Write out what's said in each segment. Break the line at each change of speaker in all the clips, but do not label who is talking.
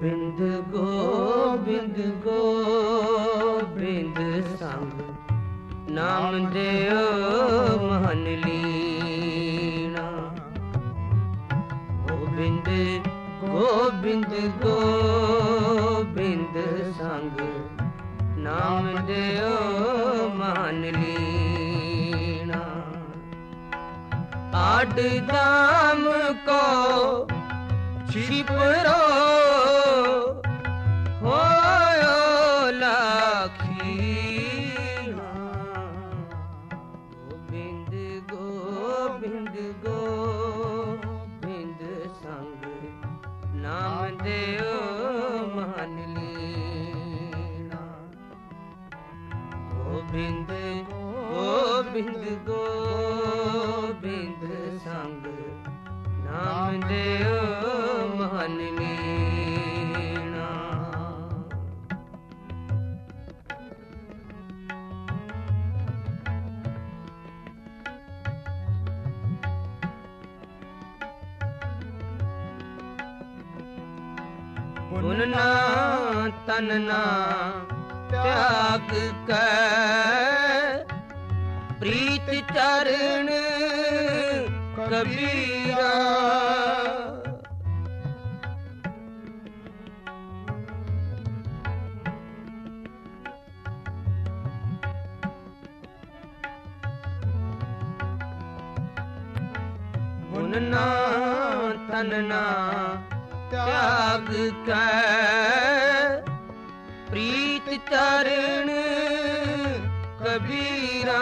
गोबिंद गोबिंद गोबिंद संग नाम देओ महन लीना। गोबिंद गोबिंद गोबिंद संग नाम देओ महन लीना। आठ धाम को छिपरो होयो लाखीना। गोबिंद गोबिंद गोबिंद संग नाम देओ महन लीना। गोबिंद गोबिंद गोबिंद संग नाम देओ महन लीना। पुनना तनना त्याग कर प्रीत चरण कबीरा। पुनना तनना त्याग कर प्रीत चरण कबीरा।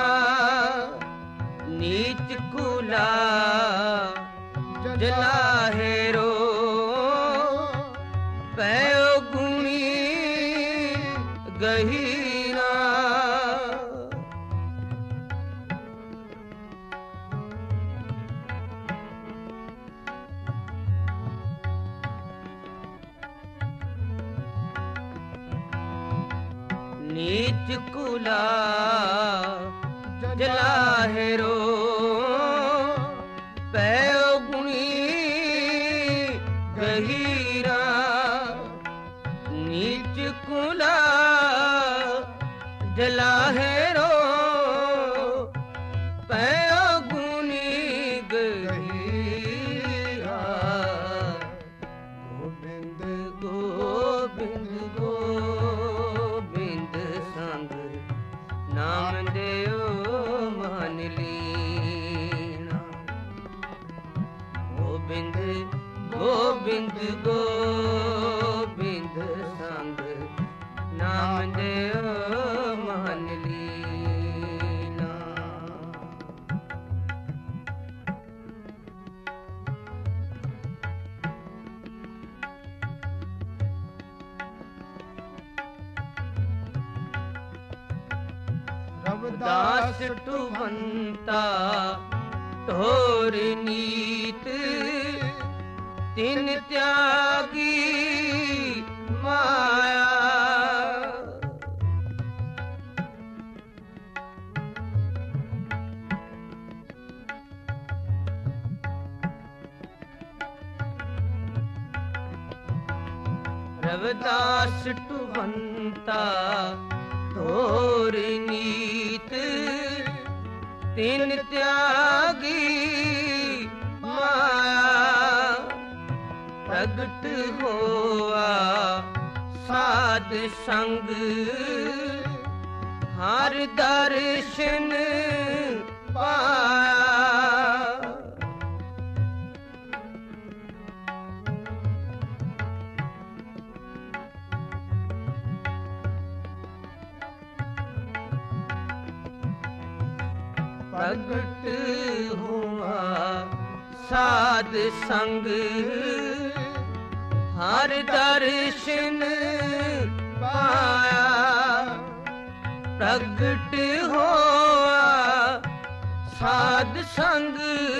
नीच कुला जलाहेरो पयो गुणी गहीरा। नीच कुला जलाहेरो पयो गुणी गहीरा। नीच कुला जलाहेरो पयो गुणी गहीरा। गोबिंद गोबिंद गोबिंद संग नाम देओ महन लीना। गोबिंद गोबिंद गोबिंद संग नाम देओ महन लीना। रविदास टुवंता ढोर नीत तिन त्यागी माया। रविदास टुवंता ढोर नीत तिन त्यागी माया। प्रगट होआ साध संग हर दर्शन पाया। प्रगट हुआ साध संग हर दर्शन पाया। प्रगट हुआ साध संग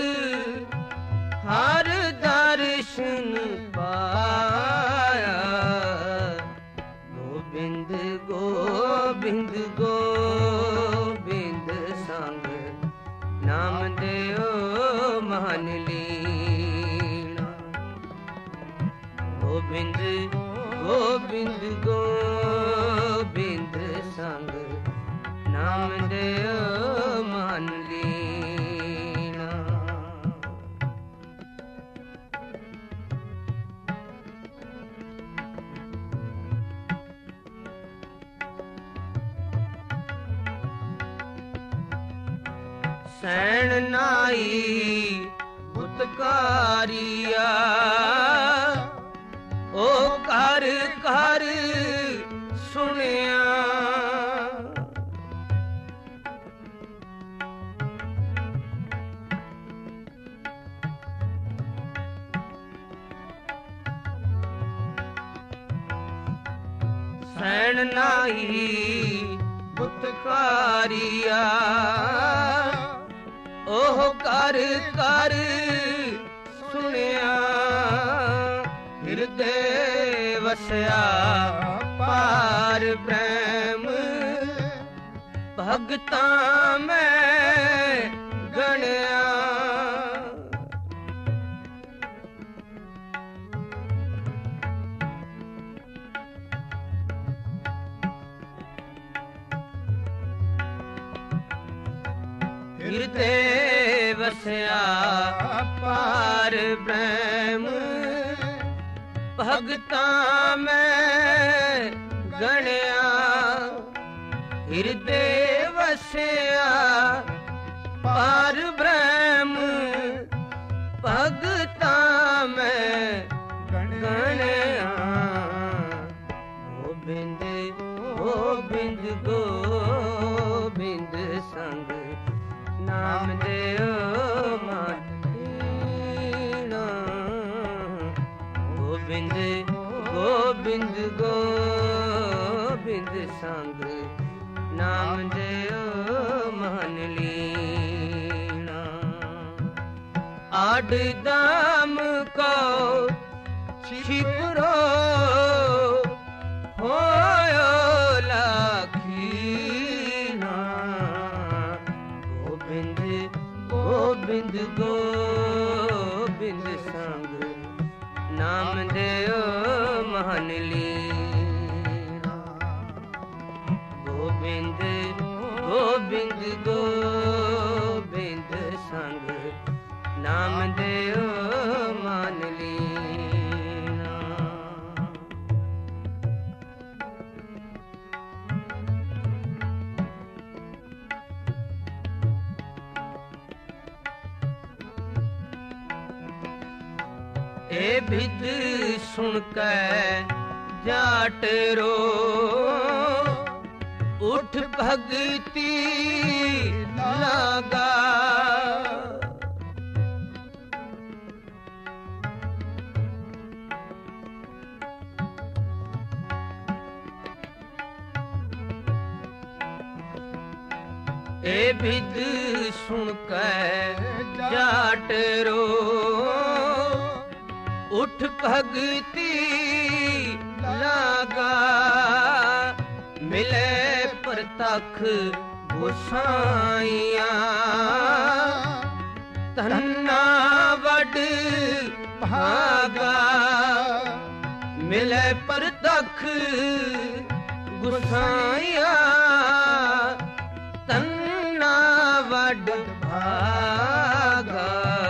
हर दर्शन पाया। गोबिंद गोबिंद गोबिंद संग नाम देओ महन लीना। गोबिंद ਗੋਬਿੰਦ ਗੋਬਿੰਦ ਸੰਗ ਨਾਮ ਦਿਓ ਮਨ ਲੀਣਾ। ਸੈਣ ਨਾਈ ਬੁੱਤਕਾਰੀਆ ਓ ਕਰ ਕਰ ਸੁਣਿਆ। ਸੈਣ ਨਾਈ ਬੁੱਤਕਾਰੀਆ ਓਹ ਕਰ ਕਰ ਸੁਣਿਆ। ਹਿਰਦੇ ਵਸਿਆ ਪਾਰ ਪ੍ਰੇਮ ਭਗਤਾਂ ਮੈਂ ਗਣਿਆ। ਹਿਰਦੇ ਵਸਿਆ ਪਾਰ ਬ੍ਰਹਮ ਭਗਤਾਂ ਮੈਂ ਗਣਿਆ। ਹਿਰਦੇ ਵਸਿਆ ਪਾਰ ਬ੍ਰਹਮ ਭਗਤਾਂ ਮੈਂ ਗਣਿਆ। ਗੋਬਿੰਦ ਗੋਬਿੰਦ ਗੋਬਿੰਦ ਸੰਗ ਨਾਮ ਦਿਓ ਮਨ ਲੀਣਾ। ਗੋਬਿੰਦ ਗੋਬਿੰਦ ਗੋਬਿੰਦ ਸੰਗ ਨਾਮ ਦਿਓ ਮਨ ਲੀਣਾ। ਆਡ ਦਾਮ ਕੋ ਛਿਪਰੋ ਹੋਇਓ ਲਾਖੀਣਾ। ਗੋਬਿੰਦ ਗੋਬਿੰਦ ਸੰਗ ਨਾਮ ਦਿਓ ਮਨ ਲੀਣਾ। ਗੋਬਿੰਦ ਗੋਬਿੰਦ ਗੋਬਿੰਦ ਸੰਗ ਨਾਮ ਦਿਓ ਮਨ ਲੀਣਾ। ਏ ਬਿਦ ਸੁਣ ਕੇ ਜਾਟ ਰੋ ਉਠ ਭਗਤੀ ਲਾਗਾ। ਏ ਬਿਦ ਸੁਣ ਕੇ ਜਾਟ ਰੋ ਉਠ ਭਗਤੀ ਲਾਗਾ। ਮਿਲੇ ਪ੍ਰਤੱਖ ਗੁਸਾਈਆਂ ਧੰਨਾ ਵੱਡ ਭਾਗਾ। ਮਿਲੇ ਪ੍ਰਤੱਖ ਗੁਸਾਈਆਂ ਧੰਨਾ ਵੱਡ ਭਾਗਾ।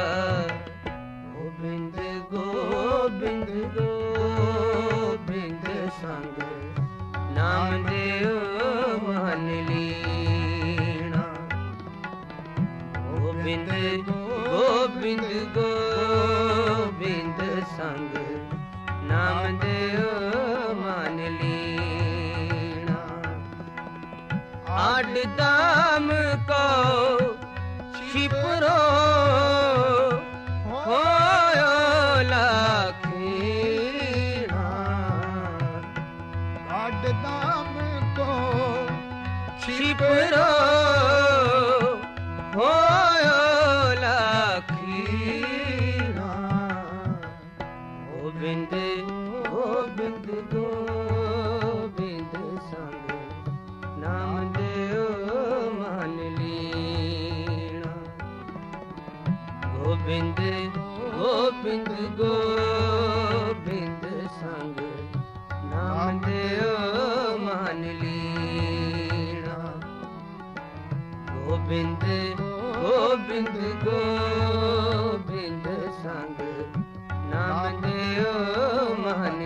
ਗੋਬਿੰਦ ਗੋਬਿੰਦ ਗੋਬਿੰਦ ਸੰਗ ਨਾਮ ਦਿਓ ਮਨ ਲੀਣਾ। ਗੋਬਿੰਦ ਗੋਬਿੰਦ ਗੋਬਿੰਦ ਸੰਗ ਨਾਮ ਦਿਓ ਮਨ ਲੀਣਾ। ਆਡ ਦਾਮ ਕੋ ਛਿਪਰੋ ਹੋਇਓ ਲਾਖੀਣਾ।
ਆਡ ਦਾਮ ਕੋ
ਛਿਪਰੋ ਹੋਇਓ ਲਾਖੀਣਾ। ਗੋਬਿੰਦ ਗੋਬਿੰਦ ਗੋਬਿੰਦ ਸੰਗ ਨਾਮ ਦਿਓ ਮਨ ਲੀਣਾ। ਗੋਬਿੰਦ ਗੋਬਿੰਦ ਗੋਬਿੰਦ ਸੰਗ ਨਾਮ ਦਿਓ ਮਨ ਲੀਣਾ ਗੋਬਿੰਦ ਗੋਬਿੰਦ ਗੋਬਿੰਦ ਸੰਗ ਨਾਮ ਦਿਓ ਮਨ